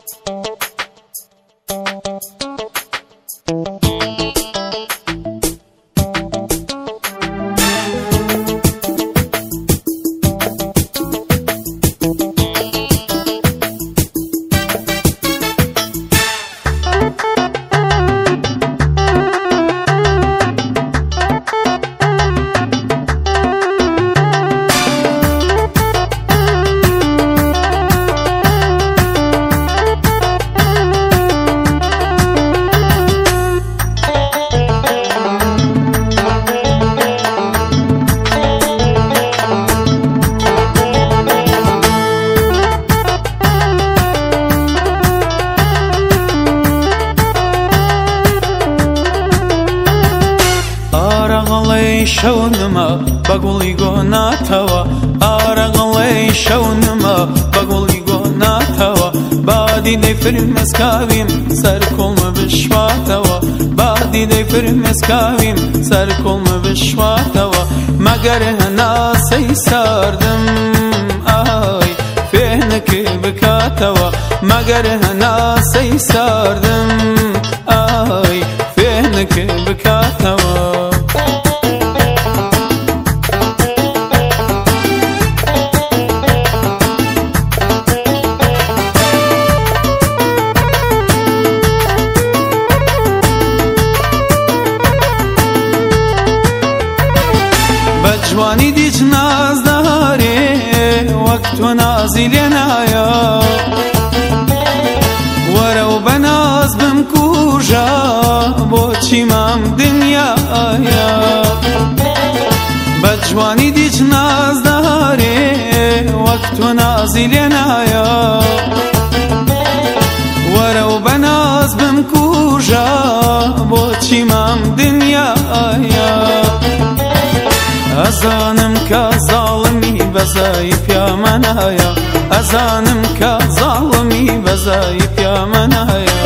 شەونمە بەگوڵی گۆناتەوە ئارەغڵەی شەونمە بەگوڵی گۆناتەوە بادی دەیفرمێسکاویم سەر کۆڵمە بشواتەوە بادی دەیفرمێسکاویم سەر کۆڵمە بشواتەوە مەگەر هەناسەی ساردم ئای فێنەکە بکاتەوە مەگەر هەناسەی ساردم ئای فێنەکە بکاتەوە جوانی دیچ نازدارێ وەک تۆ نازی لێ نایە وەرە و بە ناز بم کوژە بۆچی مام دنیایە بە جوانی دیچ نازدارێ وەک تۆ نازی لێ نایە وەرە و بە ناز بم کوژە بۆچی مام دنیایە ئەزانم کە زاڵمی بەزای پیامەنایە ئەزانم کە زاڵمی بەزای پیامەنایە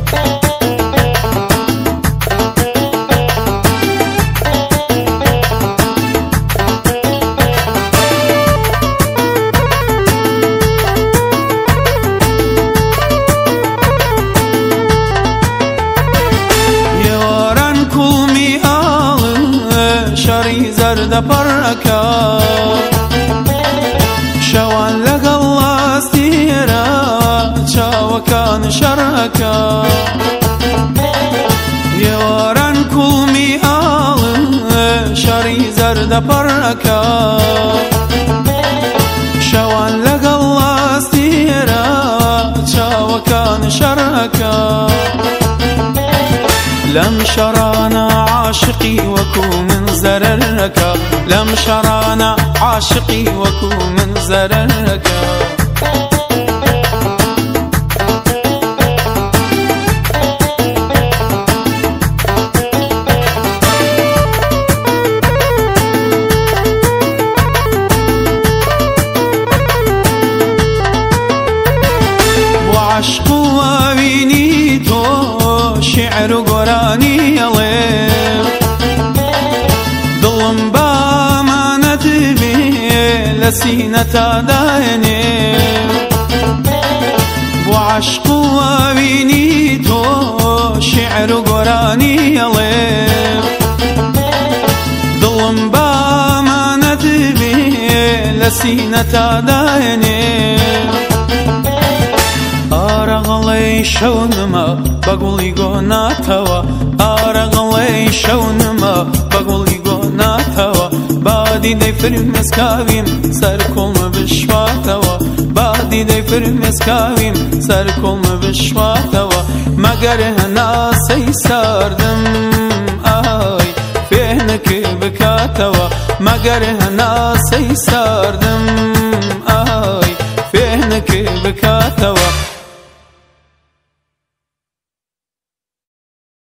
یێواران کوڵمی ئاڵن شەڕی زەردە پەڕەکە شەوان لەگەڵ لاستیرە چاوەکان شەڕەکە یێواران کوڵمی ئاڵن شەڕی زەردە پەڕەکە شەوان لەگەڵ لاستیرە چاوەکان شەڕەکە لەم شەڕانە عاشقی وەکو من زەرەرەکە لەم شەڕانە عاشقی وەکو من زەرەرەکە بۆ عەشق و وابینی تۆ شیعر و گۆرانی ئەڵێ دڵم بامانەت بێ لە سینەتا داێنێ بۆ عەشق و وابینی تۆ شیعر و گۆرانی ئەڵێ دڵم بامانەت بێ لە سینەتا داێنێ ئارەغڵەی شەونمە بەگوڵی گۆناتەوە ئارەغڵەی شەونمە بەگوڵی گۆناتەوە بادی دەیفرمێسکاویم سەر کۆڵمە بشواتەوە بادی دەیفرمێسکاویم سەر کۆڵمە بشواتەوە مەگەر هەناسەی ساردم ئای فێنەکە بکاتەوە مەگەر هەناسەی ساردم